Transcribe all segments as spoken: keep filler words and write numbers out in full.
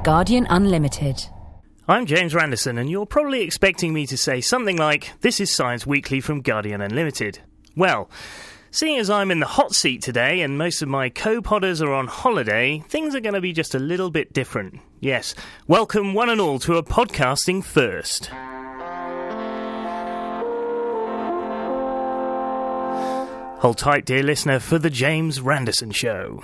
Guardian Unlimited. I'm James Randerson, and you're probably expecting me to say something like, "This is Science Weekly from Guardian Unlimited." Well, seeing as I'm in the hot seat today and most of my co-podders are on holiday, things are going to be just a little bit different. Yes, welcome one and all to a podcasting first. Hold tight, dear listener, for the James Randerson Show.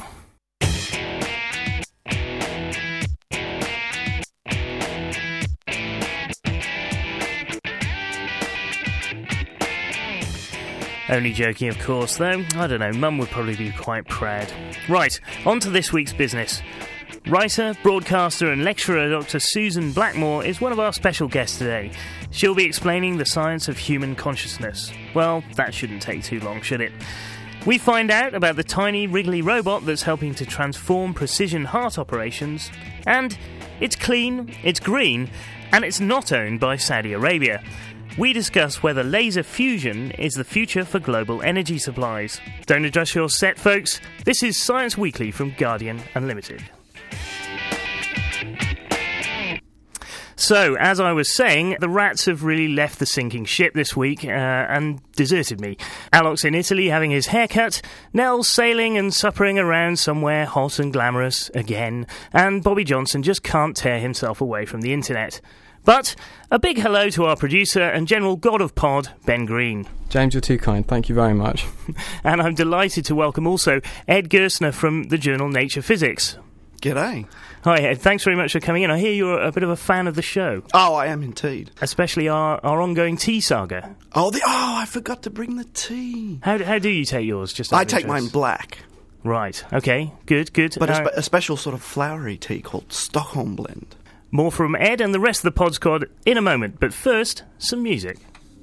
Only joking, of course, though. I don't know, Mum would probably be quite proud. Right, on to this week's business. Writer, broadcaster and lecturer Doctor Susan Blackmore is one of our special guests today. She'll be explaining the science of human consciousness. Well, that shouldn't take too long, should it? We find out about the tiny wriggly robot that's helping to transform precision heart operations. And it's clean, it's green, and it's not owned by Saudi Arabia. We discuss whether laser fusion is the future for global energy supplies. Don't adjust your set, folks. This is Science Weekly from Guardian Unlimited. So, as I was saying, the rats have really left the sinking ship this week uh, and deserted me. Alok's in Italy having his haircut, Nell's sailing and suppering around somewhere hot and glamorous again, and Bobby Johnson just can't tear himself away from the internet. But a big hello to our producer and general god of pod, Ben Green. James, you're too kind. Thank you very much. And I'm delighted to welcome also Ed Gerstner from the journal Nature Physics. G'day. Hi, Ed. Thanks very much for coming in. I hear you're a bit of a fan of the show. Oh, I am indeed. Especially our, our ongoing tea saga. Oh, the, oh, I forgot to bring the tea. How, how do you take yours? Just I take mine black. Right. Okay. Good, good. But uh, a, spe- a special sort of flowery tea called Stockholm Blend. More from Ed and the rest of the pod squad in a moment. But first, some music.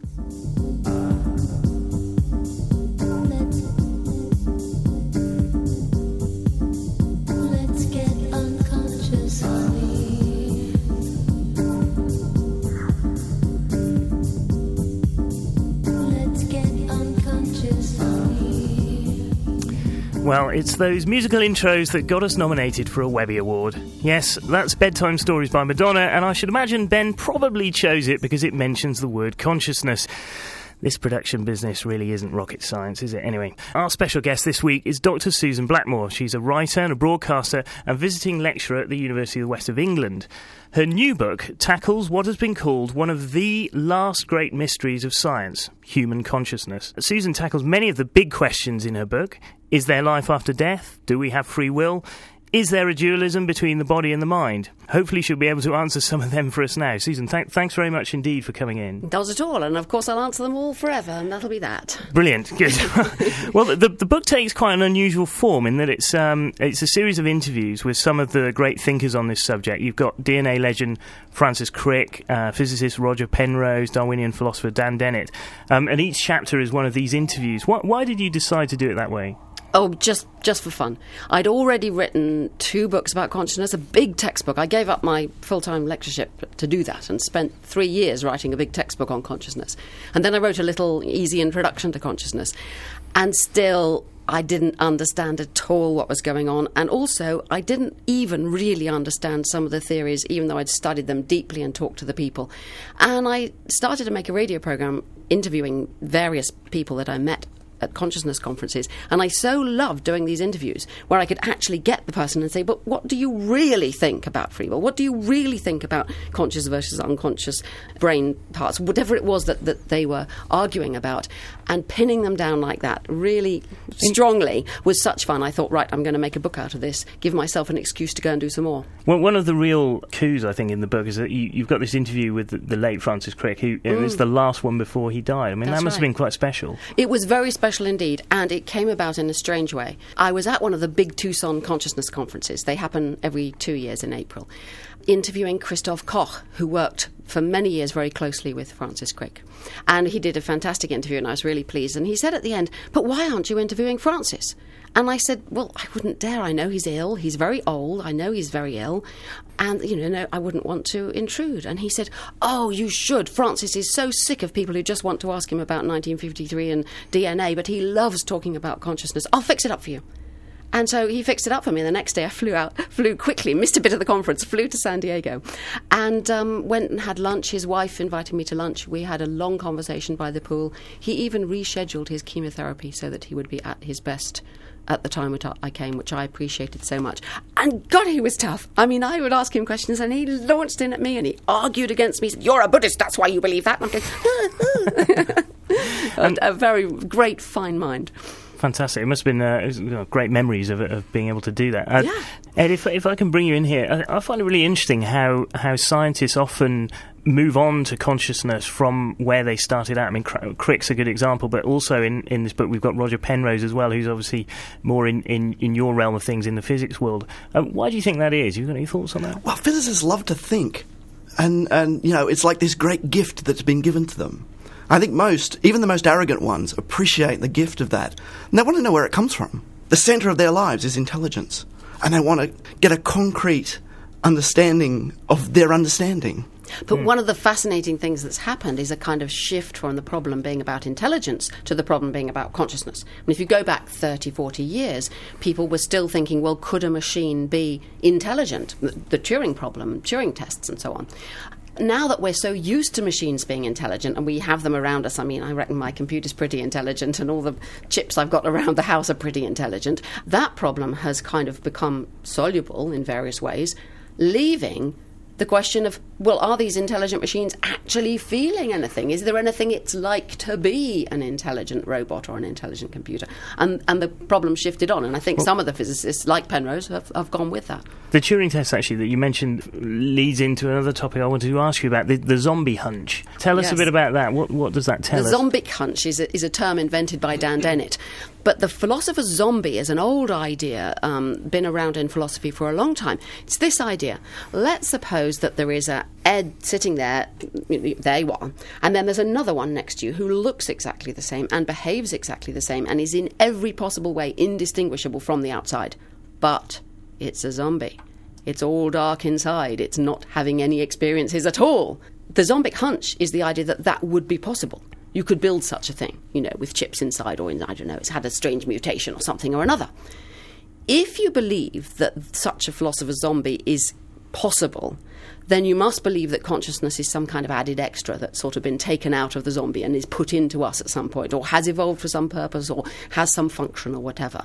Well, it's those musical intros that got us nominated for a Webby Award. Yes, that's Bedtime Stories by Madonna, and I should imagine Ben probably chose it because it mentions the word consciousness. This production business really isn't rocket science, is it? Anyway, our special guest this week is Doctor Susan Blackmore. She's a writer and a broadcaster and visiting lecturer at the University of the West of England. Her new book tackles what has been called one of the last great mysteries of science, human consciousness. Susan tackles many of the big questions in her book. Is there life after death? Do we have free will? Is there a dualism between the body and the mind? Hopefully she'll be able to answer some of them for us now. Susan, th- thanks very much indeed for coming in. Not at all, and of course I'll answer them all forever, and that'll be that. Brilliant, good. Well, the, the book takes quite an unusual form in that it's um, it's a series of interviews with some of the great thinkers on this subject. You've got D N A legend Francis Crick, uh, physicist Roger Penrose, Darwinian philosopher Dan Dennett, um, and each chapter is one of these interviews. Why, why did you decide to do it that way? Oh, just just for fun. I'd already written two books about consciousness, a big textbook. I gave up my full-time lectureship to do that and spent three years writing a big textbook on consciousness. And then I wrote a little easy introduction to consciousness. And still, I didn't understand at all what was going on. And also, I didn't even really understand some of the theories, even though I'd studied them deeply and talked to the people. And I started to make a radio program interviewing various people that I met at consciousness conferences, and I so loved doing these interviews where I could actually get the person and say, but what do you really think about free will? What do you really think about conscious versus unconscious brain parts? Whatever it was that, that they were arguing about, and pinning them down like that really strongly was such fun. I thought, right, I'm going to make a book out of this, give myself an excuse to go and do some more. Well, one of the real coups, I think, in the book is that you, you've got this interview with the, the late Francis Crick, who mm. it's the last one before he died. I mean, That's that must right. have been quite special. It was very special indeed, and it came about in a strange way. I was at one of the big Tucson consciousness conferences. They happen every two years in April, interviewing Christoph Koch, who worked for many years very closely with Francis Crick. And he did a fantastic interview, and I was really pleased. And he said at the end, but why aren't you interviewing Francis? And I said, well, I wouldn't dare. I know he's ill. He's very old. I know he's very ill. And, you know, no, I wouldn't want to intrude. And he said, oh, you should. Francis is so sick of people who just want to ask him about nineteen fifty-three and D N A, but he loves talking about consciousness. I'll fix it up for you. And so he fixed it up for me. The next day I flew out, flew quickly, missed a bit of the conference, flew to San Diego, and um, went and had lunch. His wife invited me to lunch. We had a long conversation by the pool. He even rescheduled his chemotherapy so that he would be at his best at the time that I came, which I appreciated so much. And God, he was tough. I mean, I would ask him questions and he launched in at me and he argued against me. He said, "You're a Buddhist, that's why you believe that." And I'm going, and a very great, fine mind. Fantastic. It must have been uh, it was, you know, great memories of, of being able to do that. Uh, yeah. Ed, if, if I can bring you in here, I, I find it really interesting how, how scientists often move on to consciousness from where they started out. I mean, Crick's a good example, but also in, in this book we've got Roger Penrose as well, who's obviously more in, in, in your realm of things in the physics world. Uh, why do you think that is? You got any thoughts on that? Well, physicists love to think, and, and you know, it's like this great gift that's been given to them. I think most, even the most arrogant ones, appreciate the gift of that. And they want to know where it comes from. The centre of their lives is intelligence. And they want to get a concrete understanding of their understanding. But mm. one of the fascinating things that's happened is a kind of shift from the problem being about intelligence to the problem being about consciousness. I mean, if you go back thirty, forty years, people were still thinking, well, could a machine be intelligent? The, the Turing problem, Turing tests and so on. Now that we're so used to machines being intelligent and we have them around us, I mean, I reckon my computer's pretty intelligent and all the chips I've got around the house are pretty intelligent, that problem has kind of become soluble in various ways, leaving the question of, well, are these intelligent machines actually feeling anything? Is there anything it's like to be an intelligent robot or an intelligent computer? And and the problem shifted on, and I think well, some of the physicists, like Penrose, have, have gone with that. The Turing test, actually, that you mentioned leads into another topic I wanted to ask you about, the, the zombie hunch. Tell us yes. a bit about that. What what does that tell the us? The zombic hunch is a, is a term invented by Dan Dennett. But the philosopher's zombie is an old idea, um, been around in philosophy for a long time. It's this idea. Let's suppose that there is a Ed sitting there, there you are, and then there's another one next to you who looks exactly the same and behaves exactly the same and is in every possible way indistinguishable from the outside. But it's a zombie. It's all dark inside. It's not having any experiences at all. The zombic hunch is the idea that that would be possible. You could build such a thing, you know, with chips inside, or, in, I don't know, it's had a strange mutation or something or another. If you believe that such a philosopher's zombie is possible, then you must believe that consciousness is some kind of added extra that's sort of been taken out of the zombie and is put into us at some point, or has evolved for some purpose, or has some function or whatever.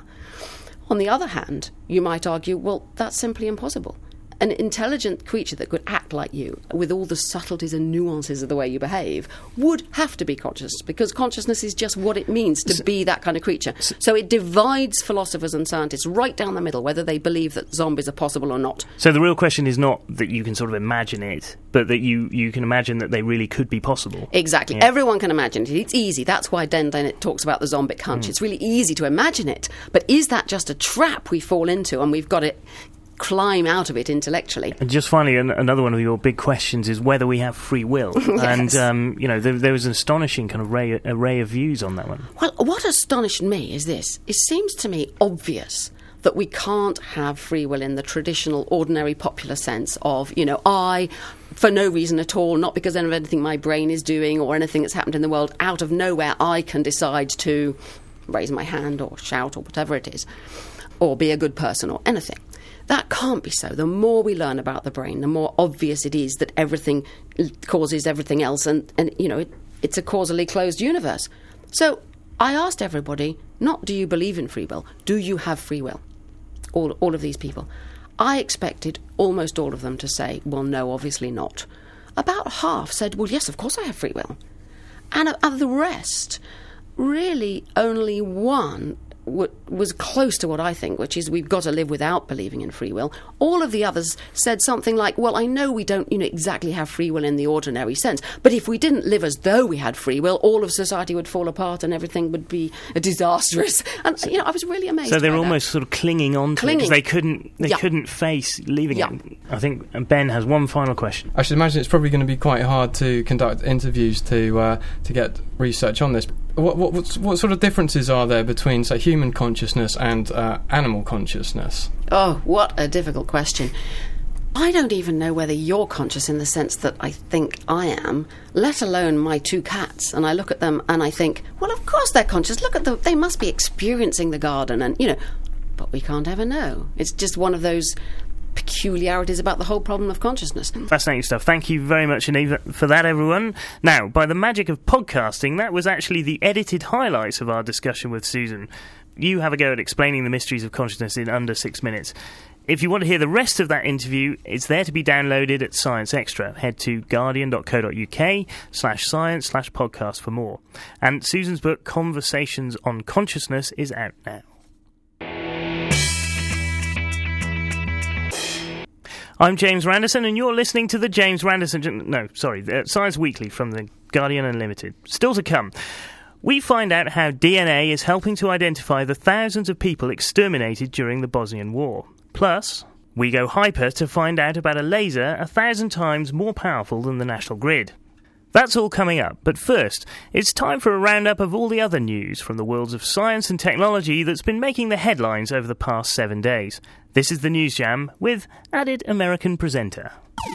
On the other hand, you might argue, well, that's simply impossible. An intelligent creature that could act like you, with all the subtleties and nuances of the way you behave, would have to be conscious, because consciousness is just what it means to be that kind of creature. So it divides philosophers and scientists right down the middle, whether they believe that zombies are possible or not. So the real question is not that you can sort of imagine it, but that you, you can imagine that they really could be possible. Exactly. Yeah. Everyone can imagine it. It's easy. That's why Dan Dennett talks about the zombic hunch. Mm. It's really easy to imagine it. But is that just a trap we fall into, and we've got to climb out of it intellectually? And just finally, an- another one of your big questions is whether we have free will. Yes. And, um, you know, there, there was an astonishing kind of array, array of views on that one. Well, what astonished me is this. It seems to me obvious that we can't have free will in the traditional, ordinary, popular sense of, you know, I, for no reason at all, not because of anything my brain is doing or anything that's happened in the world, out of nowhere, I can decide to raise my hand or shout or whatever it is, or be a good person or anything. That can't be so. The more we learn about the brain, the more obvious it is that everything causes everything else, and, and you know, it, it's a causally closed universe. So I asked everybody, not do you believe in free will, do you have free will? All, all of these people. I expected almost all of them to say, well, no, obviously not. About half said, well, yes, of course I have free will. And of the rest, really only one was close to what I think, which is we've got to live without believing in free will. All of the others said something like, well, I know we don't, you know, exactly have free will in the ordinary sense, but if we didn't live as though we had free will, all of society would fall apart and everything would be disastrous. And, you know, I was really amazed. So they're by almost that. sort of clinging on to clinging. it because they couldn't, they yeah. couldn't face leaving yeah. it. I think Ben has one final question. I should imagine it's probably going to be quite hard to conduct interviews to uh, to get research on this. What, what what sort of differences are there between, say, human consciousness and uh, animal consciousness? Oh, what a difficult question. I don't even know whether you're conscious in the sense that I think I am, let alone my two cats. And I look at them and I think, well, of course they're conscious. Look at them. They must be experiencing the garden. And, you know, but we can't ever know. It's just one of those peculiarities about the whole problem of consciousness. Fascinating stuff. Thank you very much, Aniva, for that, everyone. Now, by the magic of podcasting, that was actually the edited highlights of our discussion with Susan. You have a go at explaining the mysteries of consciousness in under six minutes. If you want to hear the rest of that interview, it's there to be downloaded at Science Extra. Head to guardian.co.uk slash science slash podcast for more. And Susan's book, Conversations on Consciousness, is out now. I'm James Randerson, and you're listening to the James Randerson... No, sorry, uh, Science Weekly from the Guardian Unlimited. Still to come. We find out how D N A is helping to identify the thousands of people exterminated during the Bosnian War. Plus, we go hyper to find out about a laser a thousand times more powerful than the national grid. That's all coming up, but first, it's time for a roundup of all the other news from the worlds of science and technology that's been making the headlines over the past seven days. This is the News Jam with added American presenter.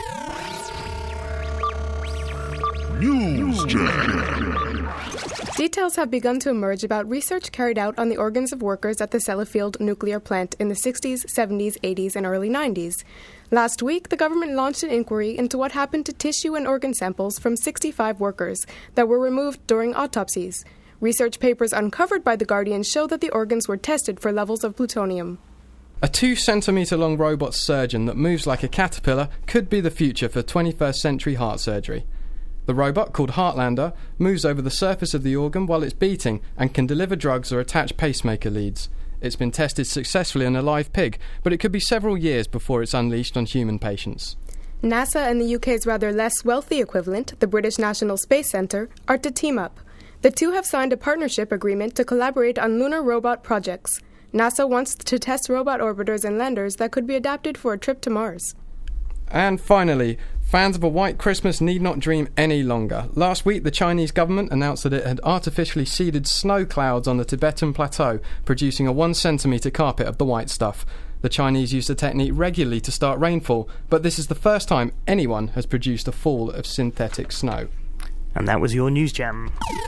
News Jam. Details have begun to emerge about research carried out on the organs of workers at the Sellafield nuclear plant in the sixties, seventies, eighties, and early nineties. Last week, the government launched an inquiry into what happened to tissue and organ samples from sixty-five workers that were removed during autopsies. Research papers uncovered by The Guardian show that the organs were tested for levels of plutonium. A two-centimetre-long robot surgeon that moves like a caterpillar could be the future for twenty-first century heart surgery. The robot, called Heartlander, moves over the surface of the organ while it's beating and can deliver drugs or attach pacemaker leads. It's been tested successfully on a live pig, but it could be several years before it's unleashed on human patients. NASA and the U K's rather less wealthy equivalent, the British National Space Centre, are to team up. The two have signed a partnership agreement to collaborate on lunar robot projects. NASA wants to test robot orbiters and landers that could be adapted for a trip to Mars. And finally, fans of a white Christmas need not dream any longer. Last week, the Chinese government announced that it had artificially seeded snow clouds on the Tibetan plateau, producing a one centimetre carpet of the white stuff. The Chinese use the technique regularly to start rainfall, but this is the first time anyone has produced a fall of synthetic snow. And that was your News Jam.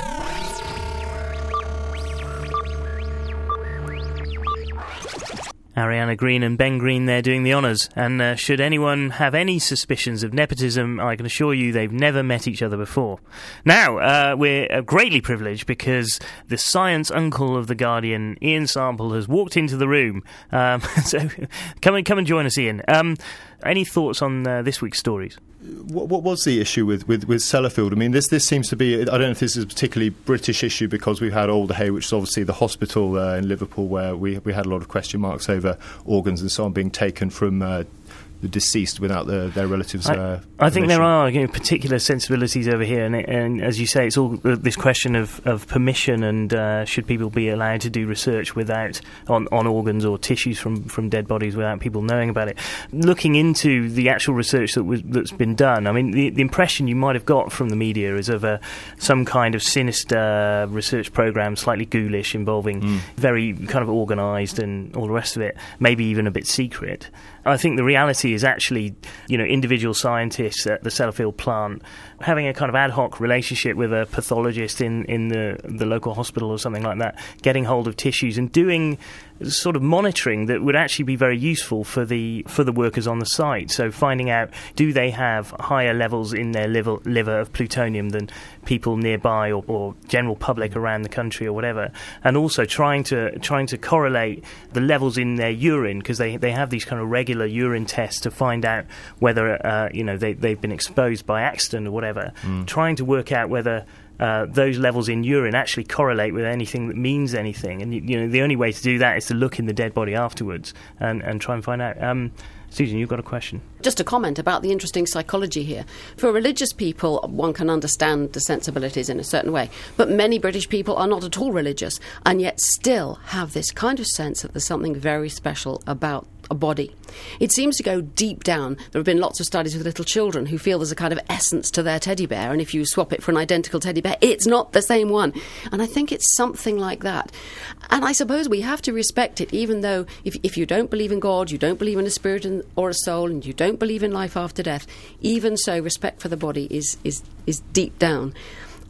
Ariana Green and Ben Green there doing the honours, and uh, should anyone have any suspicions of nepotism, I can assure you they've never met each other before. Now, uh, we're uh, greatly privileged because the science uncle of The Guardian, Ian Sample, has walked into the room. Um, so come and, come and join us, Ian. Um, any thoughts on uh, this week's stories? What, what was the issue with, with, with Sellafield? I mean, this this seems to be, I don't know if this is a particularly British issue because we've had Alderhay, which is obviously the hospital uh, in Liverpool where we we had a lot of question marks over organs and so on being taken from uh, the deceased without the, their relatives' uh, I, I think there permission. are you know, particular sensibilities over here, and, it, and as you say, it's all uh, this question of, of permission and uh, should people be allowed to do research without on, on organs or tissues from, from dead bodies without people knowing about it. Looking into the actual research that was that's been done, I mean, the, the impression you might have got from the media is of a, some kind of sinister research program, slightly ghoulish, involving mm. very kind of organised and all the rest of it, maybe even a bit secret. I think the reality is actually, you know, individual scientists at the Sellafield plant having a kind of ad hoc relationship with a pathologist in, in the, the local hospital or something like that, getting hold of tissues and doing sort of monitoring that would actually be very useful for the for the workers on the site. So finding out, do they have higher levels in their liver, liver of plutonium than people nearby or, or general public around the country or whatever, and also trying to trying to correlate the levels in their urine, because they, they have these kind of regular urine tests to find out whether uh, you know they, they've been exposed by accident or whatever, mm. trying to work out whether Uh, those levels in urine actually correlate with anything that means anything. And, you, you know, the only way to do that is to look in the dead body afterwards and, and try and find out. Um, Susan, you've got a question. Just a comment about the interesting psychology here. For religious people, one can understand the sensibilities in a certain way, but many British people are not at all religious and yet still have this kind of sense that there's something very special about a body. It seems to go deep down. There have been lots of studies with little children who feel there's a kind of essence to their teddy bear, and if you swap it for an identical teddy bear, it's not the same one. And I think it's something like that. And I suppose we have to respect it, even though if, if you don't believe in God, you don't believe in a spirit or a soul, and you don't believe in life after death, even so, respect for the body is, is, is deep down.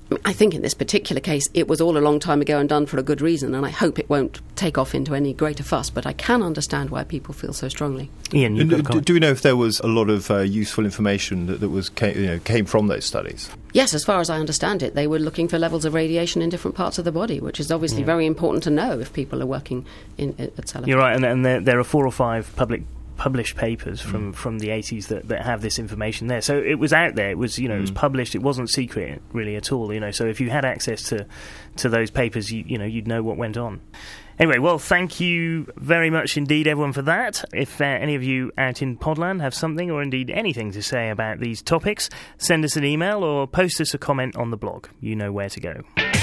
I think in this particular case, it was all a long time ago and done for a good reason, and I hope it won't take off into any greater fuss, but I can understand why people feel so strongly. Ian, you've got a do, comment. do we know if there was a lot of uh, useful information that, that was came, you know, came from those studies? Yes, as far as I understand it, they were looking for levels of radiation in different parts of the body, which is obviously Yeah. very important to know if people are working in, at Sellafield. You're right, and, and there, there are four or five public published papers from, mm. from the eighties that, that have this information there. So it was out there. It was, you know, mm. it was published. It wasn't secret really at all. You know, so if you had access to, to those papers, you, you know, you'd know what went on. Anyway, well, thank you very much indeed, everyone, for that. If uh, any of you out in Podland have something or indeed anything to say about these topics, send us an email or post us a comment on the blog. You know where to go.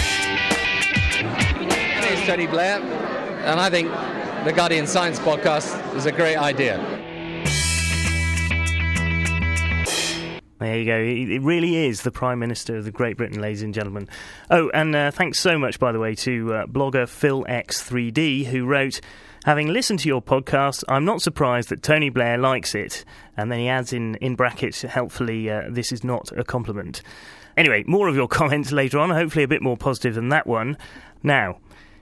I study Blair, and I think the Guardian Science Podcast is a great idea. There you go. It really is the Prime Minister of the Great Britain, ladies and gentlemen. Oh, and uh, thanks so much, by the way, to uh, blogger Phil X three D, who wrote, "Having listened to your podcast, I'm not surprised that Tony Blair likes it." And then he adds in, in brackets, helpfully, uh, this is not a compliment. Anyway, more of your comments later on, hopefully a bit more positive than that one. Now,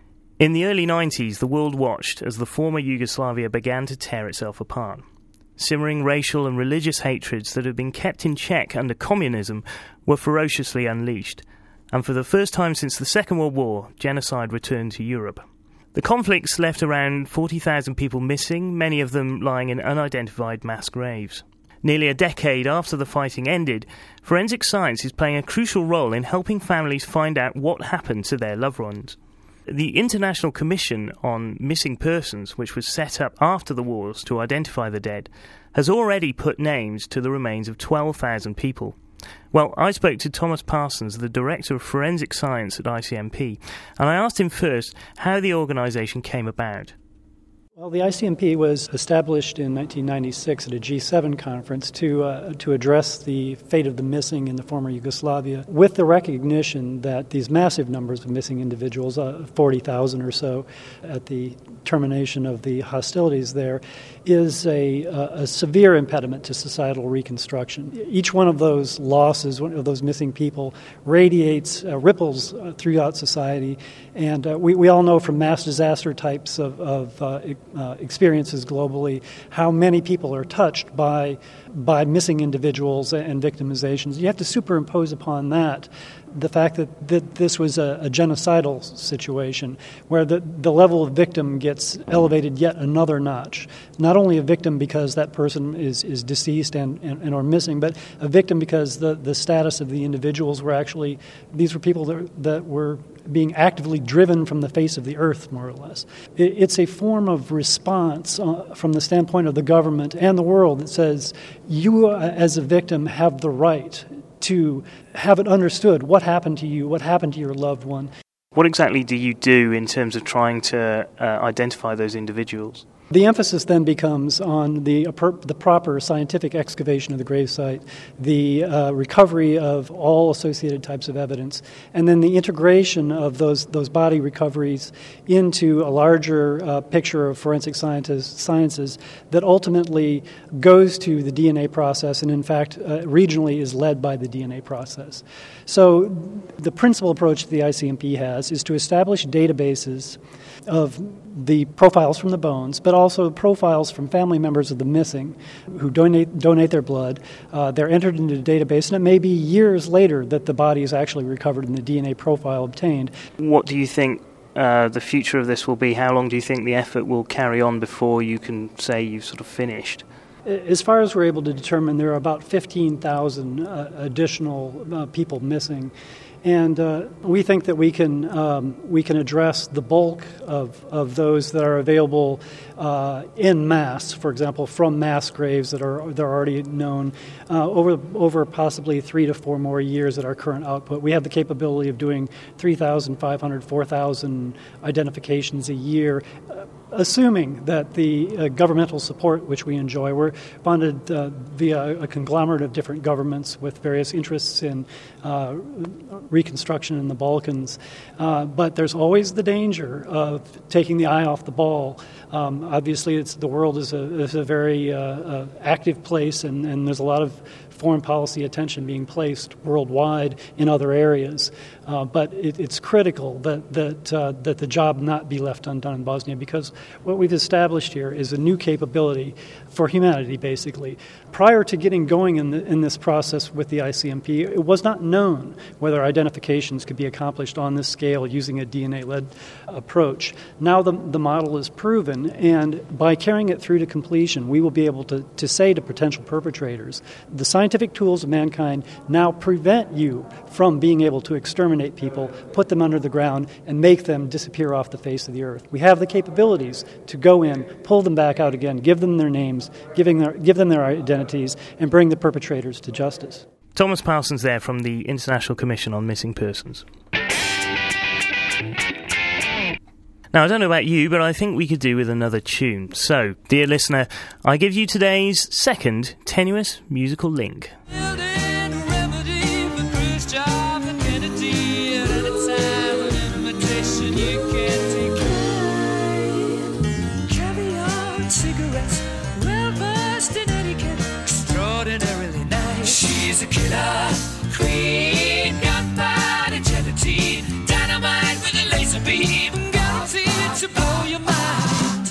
in the early nineties, the world watched as the former Yugoslavia began to tear itself apart. Simmering racial and religious hatreds that had been kept in check under communism were ferociously unleashed, and for the first time since the Second World War, genocide returned to Europe. The conflicts left around forty thousand people missing, many of them lying in unidentified mass graves. Nearly a decade after the fighting ended, forensic science is playing a crucial role in helping families find out what happened to their loved ones. The International Commission on Missing Persons, which was set up after the wars to identify the dead, has already put names to the remains of twelve thousand people. Well, I spoke to Thomas Parsons, the Director of Forensic Science at I C M P, and I asked him first how the organisation came about. Well, the I C M P was established in nineteen ninety-six at a G seven conference to uh, to address the fate of the missing in the former Yugoslavia, with the recognition that these massive numbers of missing individuals, uh, forty thousand or so at the termination of the hostilities there, is a, a, a severe impediment to societal reconstruction. Each one of those losses, one of those missing people, radiates, uh, ripples uh, throughout society, and uh, we, we all know from mass disaster types of, of uh, Uh, experiences globally, how many people are touched by by missing individuals and victimizations. You have to superimpose upon that the fact that, that this was a, a genocidal situation where the, the level of victim gets elevated yet another notch. Not only a victim because that person is, is deceased and, and, and are missing, but a victim because the, the status of the individuals were actually, these were people that, that were being actively driven from the face of the earth, more or less. It, it's a form of response uh, from the standpoint of the government and the world that says you, uh, as a victim, have the right to have it understood what happened to you, what happened to your loved one. What exactly do you do in terms of trying to uh, identify those individuals? The emphasis then becomes on the the proper scientific excavation of the gravesite, the uh, recovery of all associated types of evidence, and then the integration of those those body recoveries into a larger uh, picture of forensic scientists, sciences that ultimately goes to the D N A process and, in fact, uh, regionally is led by the D N A process. So the principal approach the I C M P has is to establish databases of the profiles from the bones, but also profiles from family members of the missing who donate donate their blood. Uh, they're entered into the database, and it may be years later that the body is actually recovered and the D N A profile obtained. What do you think uh, the future of this will be? How long do you think the effort will carry on before you can say you've sort of finished? As far as we're able to determine, there are about fifteen thousand uh, additional uh, people missing. And uh, we think that we can um, we can address the bulk of, of those that are available uh, in mass, for example, from mass graves that are that are already known, uh, over over possibly three to four more years at our current output. We have the capability of doing three thousand five hundred, four thousand identifications a year, uh, assuming that the uh, governmental support which we enjoy, we're funded uh, via a conglomerate of different governments with various interests in uh, reconstruction in the Balkans. Uh, but there's always the danger of taking the eye off the ball. Um, obviously, it's, the world is a, is a very uh, uh, active place, and, and there's a lot of foreign policy attention being placed worldwide in other areas. Uh, but it, it's critical that that uh, that the job not be left undone in Bosnia, because what we've established here is a new capability for humanity, basically. Prior to getting going in, the, in this process with the I C M P, it was not known whether identifications could be accomplished on this scale using a D N A-led approach. Now the, the model is proven, and by carrying it through to completion, we will be able to, to say to potential perpetrators, the scientific tools of mankind now prevent you from being able to exterminate people, put them under the ground, and make them disappear off the face of the earth. We have the capabilities to go in, pull them back out again, give them their names, giving their, give them their identities, and bring the perpetrators to justice. Thomas Parsons there from the International Commission on Missing Persons. Now, I don't know about you, but I think we could do with another tune. So, dear listener, I give you today's second tenuous musical link. She's a killer queen, gunpowder gelatine, dynamite with a laser beam, guaranteed to blow your mind.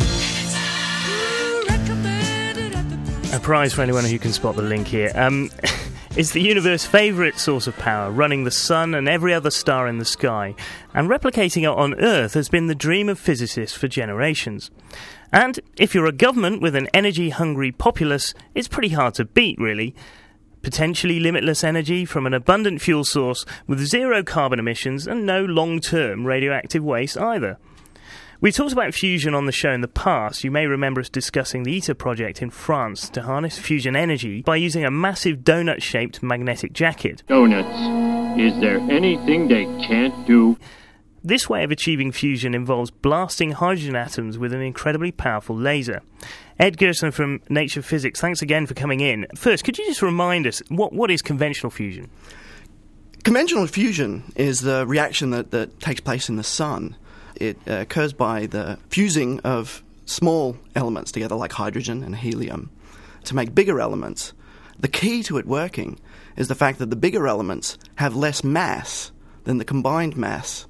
A prize for anyone who can spot the link here. Um, it's the universe's favourite source of power, running the sun and every other star in the sky, and replicating it on Earth has been the dream of physicists for generations. And if you're a government with an energy-hungry populace, it's pretty hard to beat, really. Potentially limitless energy from an abundant fuel source with zero carbon emissions and no long-term radioactive waste either. We talked about fusion on the show in the past. You may remember us discussing the ITER project in France to harness fusion energy by using a massive donut-shaped magnetic jacket. Donuts. Is there anything they can't do? This way of achieving fusion involves blasting hydrogen atoms with an incredibly powerful laser. Ed Gerson from Nature Physics, thanks again for coming in. First, could you just remind us, what, what is conventional fusion? Conventional fusion is the reaction that, that takes place in the sun. It uh, occurs by the fusing of small elements together, like hydrogen and helium, to make bigger elements. The key to it working is the fact that the bigger elements have less mass than the combined mass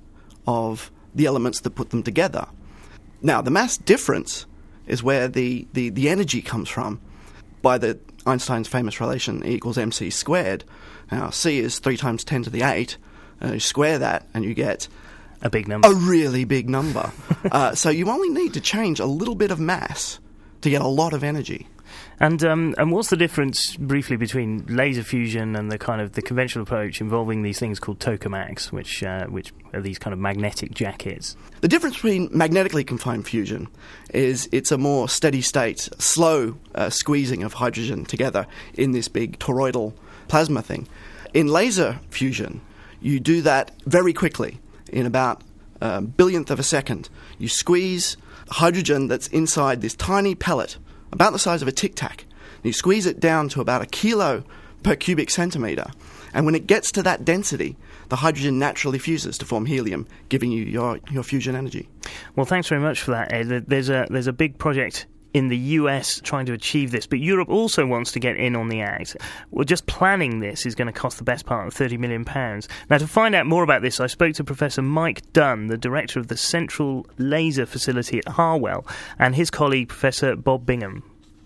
of the elements that put them together. Now, the mass difference is where the, the, the energy comes from. By the Einstein's famous relation, E equals mc squared. Now, C is three times ten to the eight. Uh, you square that and you get a big number. A really big number. uh, so you only need to change a little bit of mass to get a lot of energy. And um, and what's the difference, briefly, between laser fusion and the kind of the conventional approach involving these things called tokamaks, which uh, which are these kind of magnetic jackets? The difference between magnetically confined fusion is it's a more steady state, slow uh, squeezing of hydrogen together in this big toroidal plasma thing. In laser fusion, you do that very quickly, in about a billionth of a second. You squeeze hydrogen that's inside this tiny pellet, about the size of a Tic Tac. You squeeze it down to about a kilo per cubic centimetre, and when it gets to that density, the hydrogen naturally fuses to form helium, giving you your, your fusion energy. Well, thanks very much for that, Ed. There's a, there's a big project in the U S trying to achieve this, but Europe also wants to get in on the act. Well, just planning this is going to cost the best part of thirty million pounds. Now, to find out more about this, I spoke to Professor Mike Dunn, the director of the Central Laser Facility at Harwell, and his colleague, Professor Bob Bingham.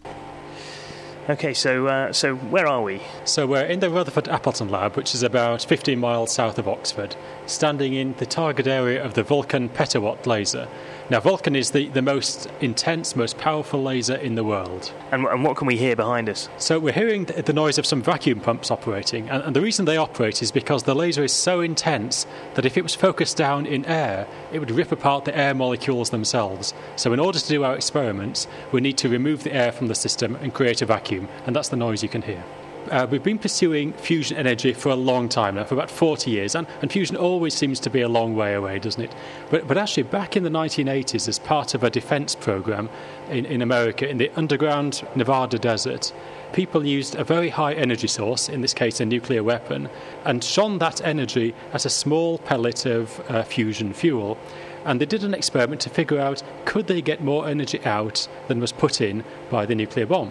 Okay, so uh, so where are we? So we're in the Rutherford Appleton Lab, which is about fifteen miles south of Oxford, standing in the target area of the Vulcan petawatt laser. Now, Vulcan is the, the most intense, most powerful laser in the world. And, and what can we hear behind us? So we're hearing the, the noise of some vacuum pumps operating, and, and the reason they operate is because the laser is so intense that if it was focused down in air, it would rip apart the air molecules themselves. So in order to do our experiments, we need to remove the air from the system and create a vacuum, and that's the noise you can hear. Uh, we've been pursuing fusion energy for a long time now, for about forty years, and, and fusion always seems to be a long way away, doesn't it? But, but actually, back in the nineteen eighties, as part of a defense program in, in America, in the underground Nevada desert, people used a very high energy source, in this case a nuclear weapon, and shone that energy as a small pellet of uh, fusion fuel. And they did an experiment to figure out, could they get more energy out than was put in by the nuclear bomb?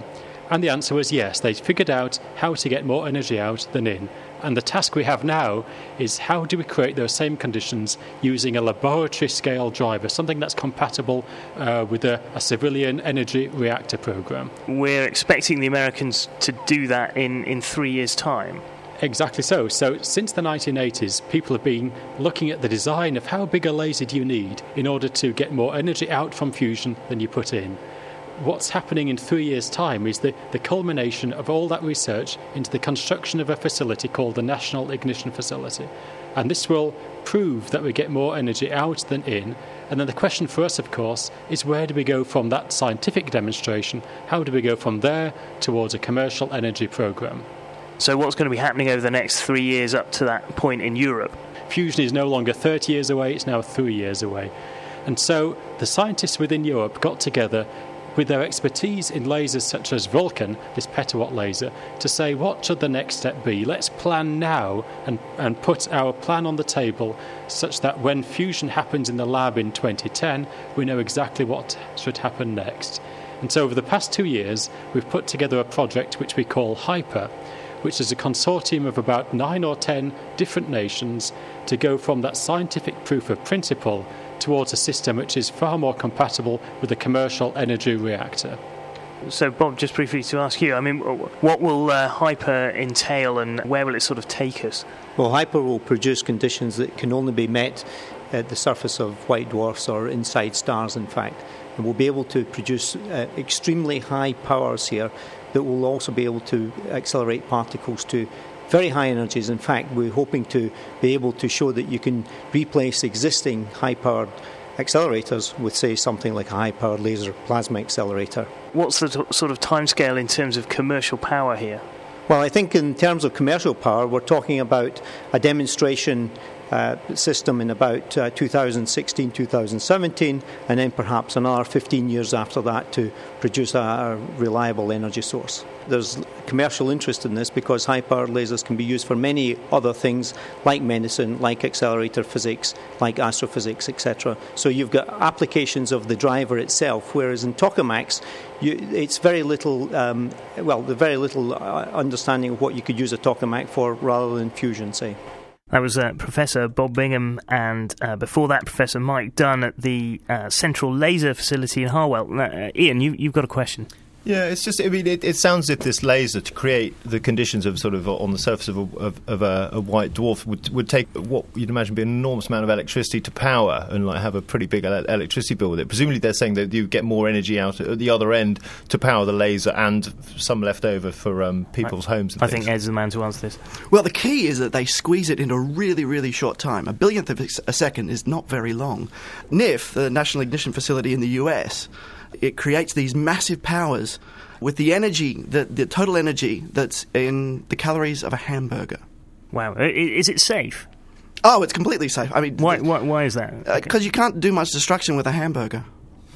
And the answer was yes, they'd figured out how to get more energy out than in. And the task we have now is how do we create those same conditions using a laboratory-scale driver, something that's compatible uh, with a, a civilian energy reactor program. We're expecting the Americans to do that in, in three years' time. Exactly so. So since the nineteen eighties, people have been looking at the design of how big a laser do you need in order to get more energy out from fusion than you put in. What's happening in three years' time is the, the culmination of all that research into the construction of a facility called the National Ignition Facility. And this will prove that we get more energy out than in. And then the question for us, of course, is where do we go from that scientific demonstration? How do we go from there towards a commercial energy program? So what's going to be happening over the next three years up to that point in Europe? Fusion is no longer thirty years away, it's now three years away. And so the scientists within Europe got together with their expertise in lasers such as Vulcan, this petawatt laser, to say what should the next step be? Let's plan now and, and put our plan on the table such that when fusion happens in the lab in twenty ten, we know exactly what should happen next. And so over the past two years, we've put together a project which we call HYPER, which is a consortium of about nine or ten different nations to go from that scientific proof of principle towards a system which is far more compatible with a commercial energy reactor. So, Bob, just briefly to ask you, I mean, what will uh, HYPER entail and where will it sort of take us? Well, HYPER will produce conditions that can only be met at the surface of white dwarfs or inside stars, in fact. And we'll be able to produce uh, extremely high powers here that will also be able to accelerate particles to very high energies. In fact, we're hoping to be able to show that you can replace existing high-powered accelerators with, say, something like a high-powered laser plasma accelerator. What's the t- sort of timescale in terms of commercial power here? Well, I think in terms of commercial power, we're talking about a demonstration uh, system in about uh, two thousand sixteen, two thousand seventeen, and then perhaps another fifteen years after that to produce a, a reliable energy source. There's commercial interest in this because high-powered lasers can be used for many other things like medicine, like accelerator physics, like astrophysics, et cetera. So you've got applications of the driver itself, whereas in tokamaks, you, it's very little, um, well, the very little uh, understanding of what you could use a tokamak for rather than fusion, say. That was uh, Professor Bob Bingham, and uh, before that, Professor Mike Dunn at the uh, Central Laser Facility in Harwell. Uh, Ian, you, you've got a question. Yeah, it's just, I mean, it, it sounds as if this laser, to create the conditions of sort of on the surface of a, of, of a, a white dwarf, would would take what you'd imagine be an enormous amount of electricity to power and like have a pretty big ele- electricity bill with it. Presumably they're saying that you get more energy out at the other end to power the laser and some left over for um, people's I, homes and I things. think Ed's the man to answer this. Well, the key is that they squeeze it into a really, really short time. A billionth of a second is not very long. N I F, the National Ignition Facility in the U S, it creates these massive powers with the energy, the, the total energy that's in the calories of a hamburger. Wow. I, is it safe? Oh, it's completely safe. I mean, Why, why, why is that? Because uh, okay. you can't do much destruction with a hamburger.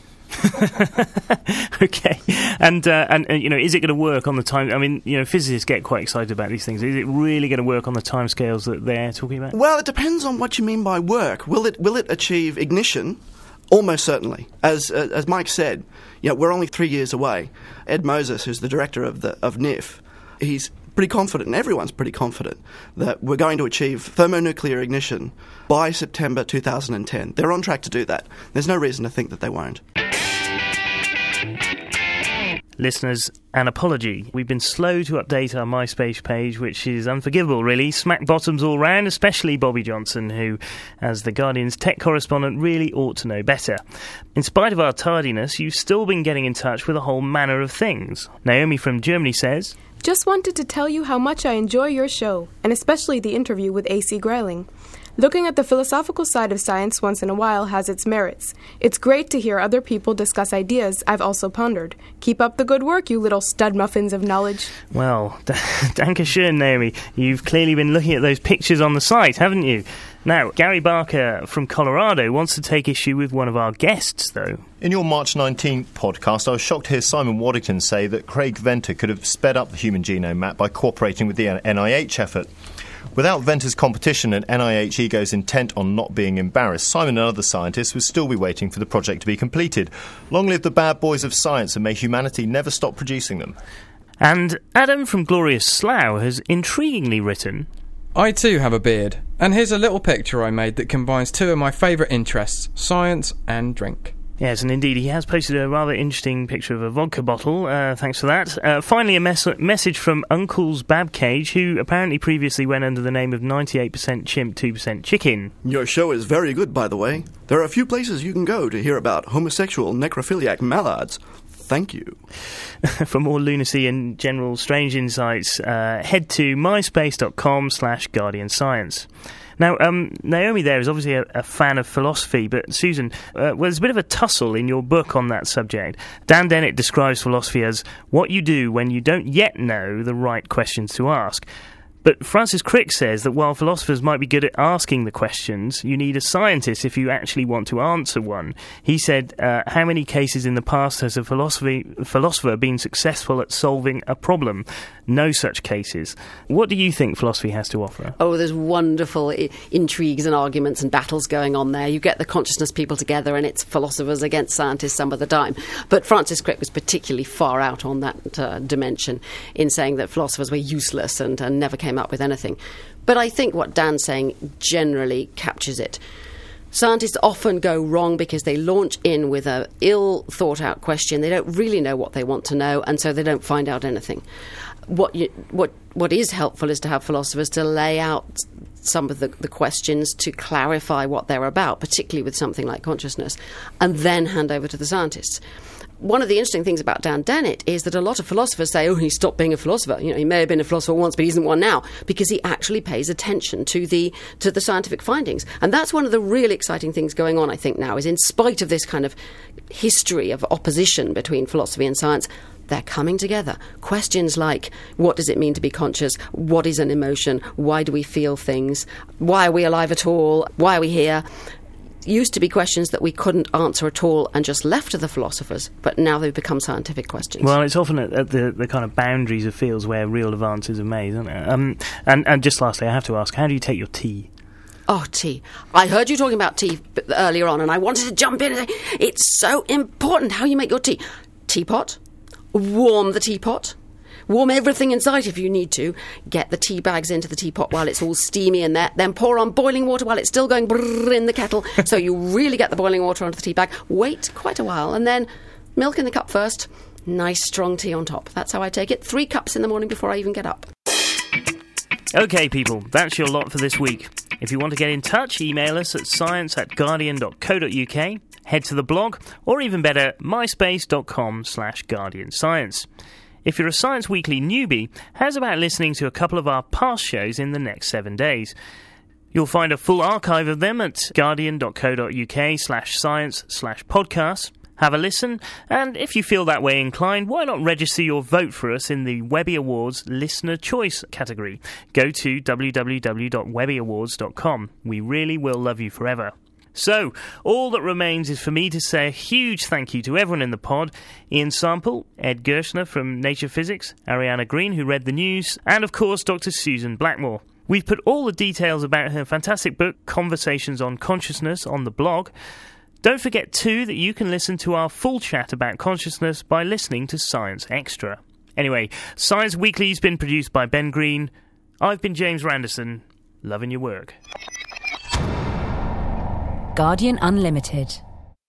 Okay, and uh, and uh, you know, is it going to work on the time? I mean, you know, physicists get quite excited about these things. Is it really going to work on the timescales that they're talking about? Well, it depends on what you mean by work. Will it will it achieve ignition? Almost certainly. As uh, as Mike said, you know, we're only three years away. Ed Moses, who's the director of the of N I F, he's pretty confident, and everyone's pretty confident, that we're going to achieve thermonuclear ignition by September two thousand ten. They're on track to do that. There's no reason to think that they won't. Listeners, an apology. We've been slow to update our MySpace page, which is unforgivable, really. Smack bottoms all round, especially Bobby Johnson, who, as The Guardian's tech correspondent, really ought to know better. In spite of our tardiness, you've still been getting in touch with a whole manner of things. Naomi from Germany says, "Just wanted to tell you how much I enjoy your show, and especially the interview with A C Grayling. Looking at the philosophical side of science once in a while has its merits. It's great to hear other people discuss ideas I've also pondered. Keep up the good work, you little stud muffins of knowledge." Well, danke schön, Naomi. You've clearly been looking at those pictures on the site, haven't you? Now, Gary Barker from Colorado wants to take issue with one of our guests, though. In your March nineteenth podcast, I was shocked to hear Simon Waddington say that Craig Venter could have sped up the Human Genome Map by cooperating with the N I H effort. Without Venter's competition and N I H egos intent on not being embarrassed, Simon and other scientists would still be waiting for the project to be completed. Long live the bad boys of science, and may humanity never stop producing them. And Adam from Glorious Slough has intriguingly written, I too have a beard, and here's a little picture I made that combines two of my favourite interests, science and drink. Yes, and indeed, he has posted a rather interesting picture of a vodka bottle. Uh, thanks for that. Uh, finally, a mes- message from Uncle's Babcage, who apparently previously went under the name of ninety-eight percent chimp, two percent chicken. Your show is very good, by the way. There are a few places you can go to hear about homosexual necrophiliac mallards. Thank you. For more lunacy and general strange insights, uh, head to myspace.com slash Guardian Science. Now, um, Naomi there is obviously a, a fan of philosophy, but Susan, uh, well, there's a bit of a tussle in your book on that subject. Dan Dennett describes philosophy as what you do when you don't yet know the right questions to ask. But Francis Crick says that while philosophers might be good at asking the questions, you need a scientist if you actually want to answer one. He said, uh, how many cases in the past has a philosophy, philosopher been successful at solving a problem? No such cases. What do you think philosophy has to offer? Oh, there's wonderful I- intrigues and arguments and battles going on there. You get the consciousness people together and it's philosophers against scientists some of the time. But Francis Crick was particularly far out on that uh, dimension in saying that philosophers were useless and, and never came up with anything. But I think what Dan's saying generally captures it. Scientists often go wrong because they launch in with a ill thought out question. They don't really know what they want to know, and so they don't find out anything. What you, what what is helpful is to have philosophers to lay out some of the, the questions to clarify what they're about, particularly with something like consciousness, and then hand over to the scientists. One of the interesting things about Dan Dennett is that a lot of philosophers say, oh, he stopped being a philosopher. You know, he may have been a philosopher once, but he isn't one now, because he actually pays attention to the to the scientific findings. And that's one of the really exciting things going on, I think, now, is in spite of this kind of history of opposition between philosophy and science, they're coming together. Questions like, what does it mean to be conscious? What is an emotion? Why do we feel things? Why are we alive at all? Why are we here? Used to be questions that we couldn't answer at all and just left to the philosophers, but now they've become scientific questions. Well, it's often at, at the, the kind of boundaries of fields where real advances are made, isn't it? Um, and, and just lastly, I have to ask, how do you take your tea? Oh, tea. I heard you talking about tea earlier on, and I wanted to jump in and say, it's so important how you make your tea. Teapot. Warm the teapot. Warm everything inside if you need to. Get the tea bags into the teapot while it's all steamy in there. Then pour on boiling water while it's still going brrr in the kettle. So you really get the boiling water onto the tea bag. Wait quite a while. And then milk in the cup first. Nice strong tea on top. That's how I take it. Three cups in the morning before I even get up. OK, people, that's your lot for this week. If you want to get in touch, email us at science at guardian dot co dot uk, head to the blog, or even better, myspace.com slash guardian science. If you're a Science Weekly newbie, how's about listening to a couple of our past shows in the next seven days? You'll find a full archive of them at guardian dot co dot uk slash science slash podcasts. Have a listen, and if you feel that way inclined, why not register your vote for us in the Webby Awards Listener Choice category? Go to w w w dot webby awards dot com. We really will love you forever. So, all that remains is for me to say a huge thank you to everyone in the pod. Ian Sample, Ed Gershner from Nature Physics, Ariana Green, who read the news, and of course Doctor Susan Blackmore. We've put all the details about her fantastic book, Conversations on Consciousness, on the blog. Don't forget, too, that you can listen to our full chat about consciousness by listening to Science Extra. Anyway, Science Weekly's been produced by Ben Green. I've been James Randerson. Loving your work. Guardian Unlimited.